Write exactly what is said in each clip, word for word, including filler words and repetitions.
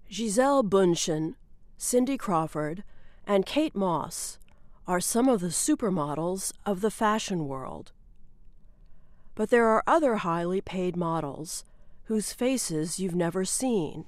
Gisele Bündchen, Cindy Crawford, and Kate Moss are some of the supermodels of the fashion world. But there are other highly paid models whose faces you've never seen.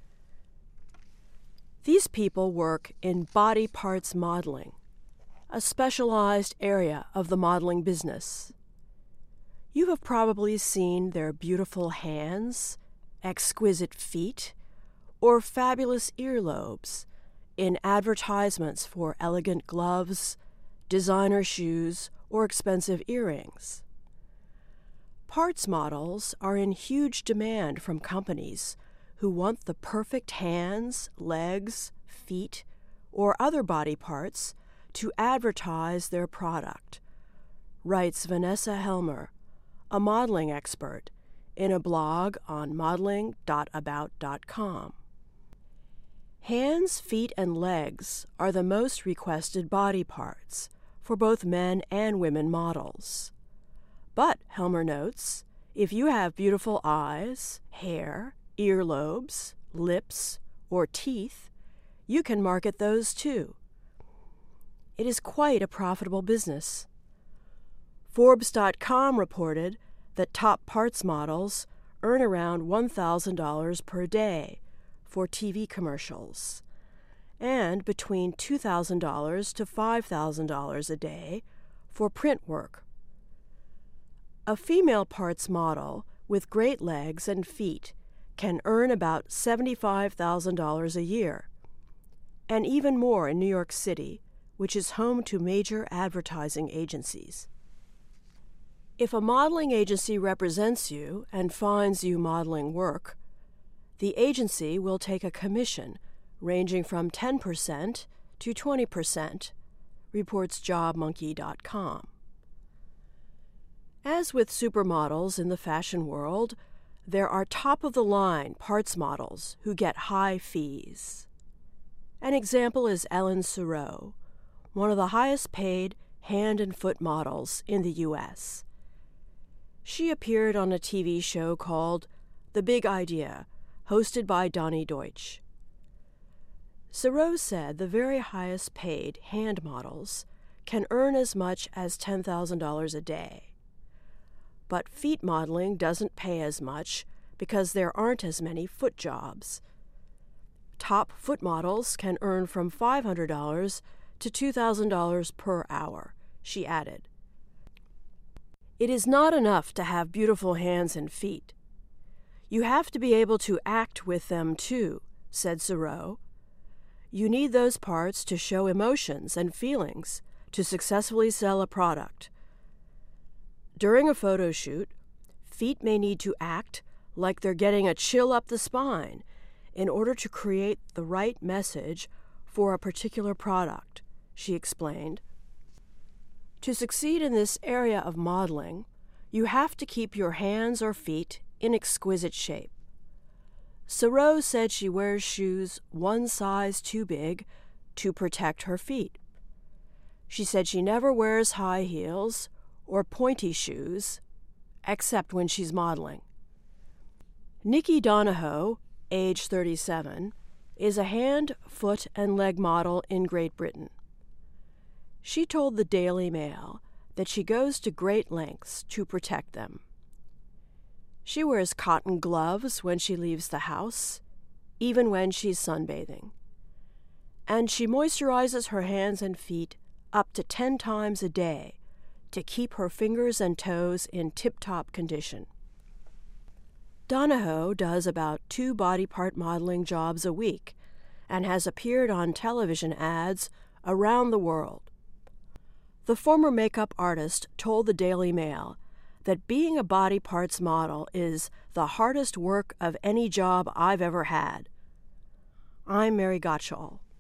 These people work in body parts modeling, a specialized area of the modeling business. You have probably seen their beautiful hands, exquisite feet, or fabulous earlobes in advertisements for elegant gloves, designer shoes, or expensive earrings. Parts models are in huge demand from companies who want the perfect hands, legs, feet, or other body parts to advertise their product, writes Vanessa Helmer, a modeling expert, in a blog on modeling dot about dot com. Hands, feet, and legs are the most requested body parts for both men and women models. But, Helmer notes, if you have beautiful eyes, hair, earlobes, lips, or teeth, you can market those too. It is quite a profitable business. Forbes dot com reported that top parts models earn around one thousand dollars per day for T V commercials, and between two thousand dollars to five thousand dollars a day for print work. A female parts model with great legs and feet can earn about seventy-five thousand dollars a year, and even more in New York City, which is home to major advertising agencies. If a modeling agency represents you and finds you modeling work, the agency will take a commission ranging from ten percent to twenty percent, reports job monkey dot com. As with supermodels in the fashion world, there are top-of-the-line parts models who get high fees. An example is Ellen Sirot, one of the highest-paid hand and foot models in the U S She appeared on a T V show called The Big Idea, hosted by Donny Deutsch. Sirot said the very highest-paid hand models can earn as much as ten thousand dollars a day. But feet modeling doesn't pay as much because there aren't as many foot jobs. Top foot models can earn from five hundred dollars to two thousand dollars per hour, she added. It is not enough to have beautiful hands and feet. You have to be able to act with them too, said Sirot. You need those parts to show emotions and feelings to successfully sell a product. During a photo shoot, feet may need to act like they're getting a chill up the spine in order to create the right message for a particular product, she explained. To succeed in this area of modeling, you have to keep your hands or feet in exquisite shape. Sirot said she wears shoes one size too big to protect her feet. She said she never wears high heels or pointy shoes, except when she's modeling. Nikki Donahoe, age thirty-seven, is a hand, foot, and leg model in Great Britain. She told the Daily Mail that she goes to great lengths to protect them. She wears cotton gloves when she leaves the house, even when she's sunbathing. And she moisturizes her hands and feet up to ten times a day to keep her fingers and toes in tip-top condition. Donahoe does about two body part modeling jobs a week and has appeared on television ads around the world. The former makeup artist told the Daily Mail that being a body parts model is the hardest work of any job I've ever had. I'm Mary Gottschall.